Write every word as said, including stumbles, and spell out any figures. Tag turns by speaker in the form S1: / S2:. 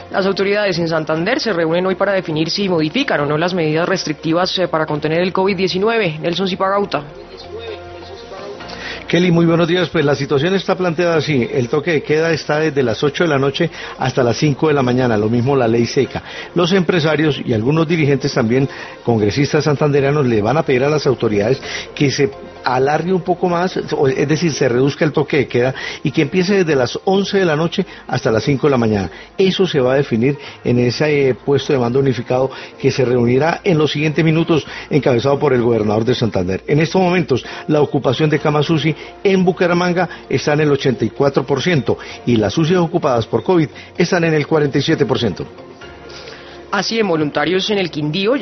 S1: Las autoridades en Santander se reúnen hoy para definir si modifican o no las medidas restrictivas eh, para contener el COVID diecinueve. Nelson Zipagauta.
S2: Kelly, muy buenos días. Pues la situación está planteada así. El toque de queda está desde las ocho de la noche hasta las cinco de la mañana, lo mismo la ley seca. Los empresarios y algunos dirigentes también, congresistas santandereanos, le van a pedir a las autoridades que se alargue un poco más, es decir, se reduzca el toque de queda y que empiece desde las once de la noche hasta las cinco de la mañana. Eso se va a definir en ese eh, puesto de mando unificado que se reunirá en los siguientes minutos, encabezado por el gobernador de Santander. En estos momentos, la ocupación de camas U C I en Bucaramanga está en el ochenta y cuatro por ciento y las U C Is ocupadas por COVID están en el cuarenta y siete por ciento.
S1: Así, en voluntarios en el Quindío